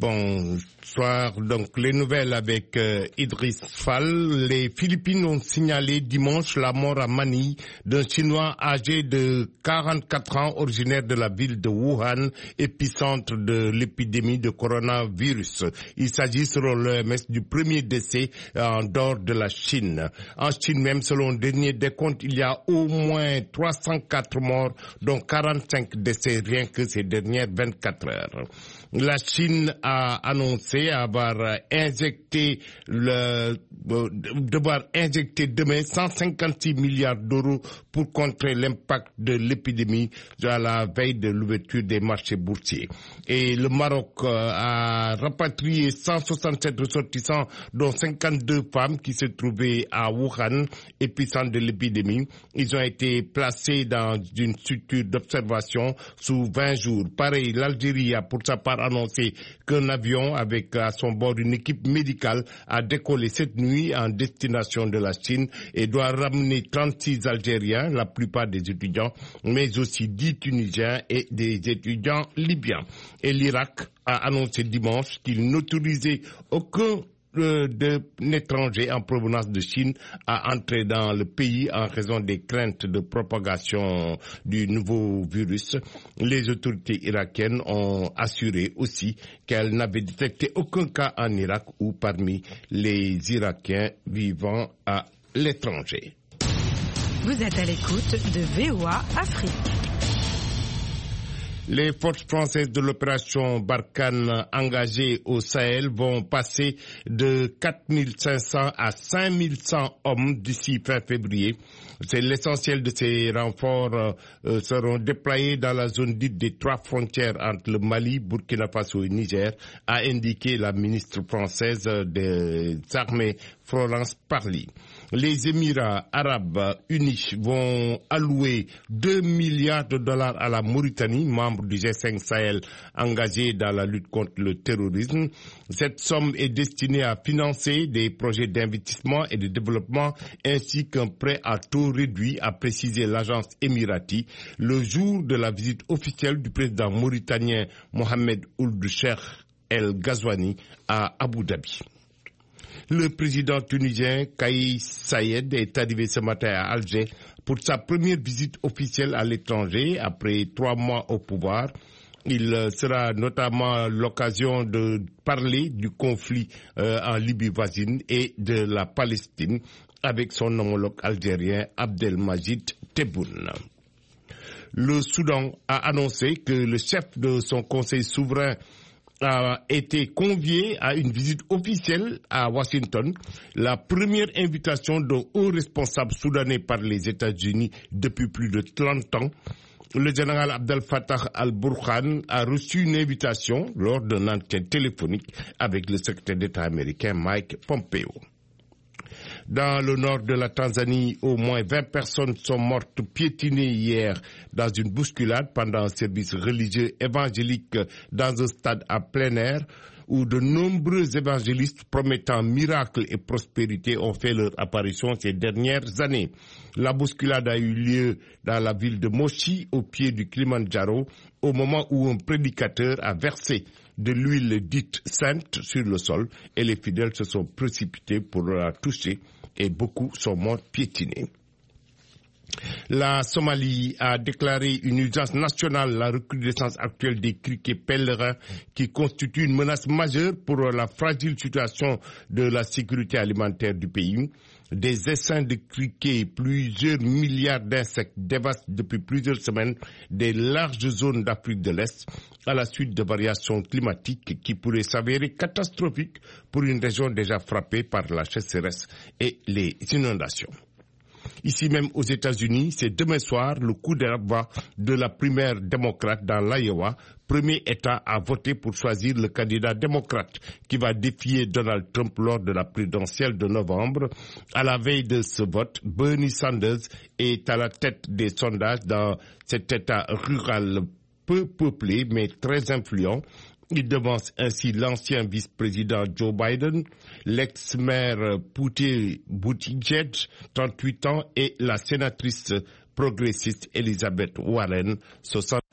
Bonsoir. Donc, les nouvelles avec Idriss Fall. Les Philippines ont signalé dimanche la mort à Manille d'un Chinois âgé de 44 ans, originaire de la ville de Wuhan, épicentre de l'épidémie de coronavirus. Il s'agit, selon l'OMS, du premier décès en dehors de la Chine. En Chine même, selon le dernier décompte, il y a au moins 304 morts, dont 45 décès rien que ces dernières 24 heures. La Chine a annoncé devoir injecter demain 156 milliards d'euros pour contrer l'impact de l'épidémie à la veille de l'ouverture des marchés boursiers. Et le Maroc a rapatrié 167 ressortissants, dont 52 femmes qui se trouvaient à Wuhan, épicentre de l'épidémie. Ils ont été placés dans une structure d'observation sous 20 jours. Pareil, l'Algérie a pour sa part annoncé qu'un avion avec à son bord une équipe médicale a décollé cette nuit en destination de la Chine et doit ramener 36 Algériens, la plupart des étudiants, mais aussi 10 Tunisiens et des étudiants libyens. Et l'Irak a annoncé dimanche qu'il n'autorisait aucun étranger en provenance de Chine à entrer dans le pays en raison des craintes de propagation du nouveau virus. Les autorités irakiennes ont assuré aussi qu'elles n'avaient détecté aucun cas en Irak ou parmi les Irakiens vivant à l'étranger. Vous êtes à l'écoute de VOA Afrique. Les forces françaises de l'opération Barkhane engagées au Sahel vont passer de 4500 à 5100 hommes d'ici fin février. C'est l'essentiel de ces renforts seront déployés dans la zone dite des 3 frontières entre le Mali, Burkina Faso et Niger, a indiqué la ministre française des armées Florence Parly. Les Émirats arabes unis vont allouer 2 milliards de dollars à la Mauritanie, membre du G5 Sahel engagé dans la lutte contre le terrorisme. Cette somme est destinée à financer des projets d'investissement et de développement ainsi qu'un prêt à taux réduit, a précisé l'agence émirati le jour de la visite officielle du président mauritanien Mohamed Ould Cheikh El Ghazouani à Abu Dhabi. Le président tunisien Kais Saied est arrivé ce matin à Alger pour sa première visite officielle à l'étranger après 3 mois au pouvoir. Il sera notamment l'occasion de parler du conflit en Libye voisine et de la Palestine avec son homologue algérien Abdelmajid Tebboune. Le Soudan a annoncé que le chef de son conseil souverain a été convié à une visite officielle à Washington, la première invitation d'un haut responsable soudanais par les États-Unis depuis plus de 30 ans. Le général Abdel Fattah al-Burhan a reçu une invitation lors d'un entretien téléphonique avec le secrétaire d'État américain Mike Pompeo. Dans le nord de la Tanzanie, au moins 20 personnes sont mortes piétinées hier dans une bousculade pendant un service religieux évangélique dans un stade à plein air où de nombreux évangélistes promettant miracles et prospérité ont fait leur apparition ces dernières années. La bousculade a eu lieu dans la ville de Moshi, au pied du Kilimandjaro, au moment où un prédicateur a versé de l'huile dite sainte sur le sol et les fidèles se sont précipités pour la toucher et beaucoup sont morts piétinés. La Somalie a déclaré une urgence nationale, la recrudescence actuelle des criquets pèlerins qui constitue une menace majeure pour la fragile situation de la sécurité alimentaire du pays. Des essaims de criquets, plusieurs milliards d'insectes dévastent depuis plusieurs semaines des larges zones d'Afrique de l'Est à la suite de variations climatiques qui pourraient s'avérer catastrophiques pour une région déjà frappée par la sécheresse et les inondations. Ici même aux États-Unis, c'est demain soir le coup d'envoi de la primaire démocrate dans l'Iowa, premier État à voter pour choisir le candidat démocrate qui va défier Donald Trump lors de la présidentielle de novembre. À la veille de ce vote, Bernie Sanders est à la tête des sondages dans cet État rural peu peuplé mais très influent. Il devance ainsi l'ancien vice-président Joe Biden, l'ex-maire Pete Buttigieg, 38 ans, et la sénatrice progressiste Elizabeth Warren, 60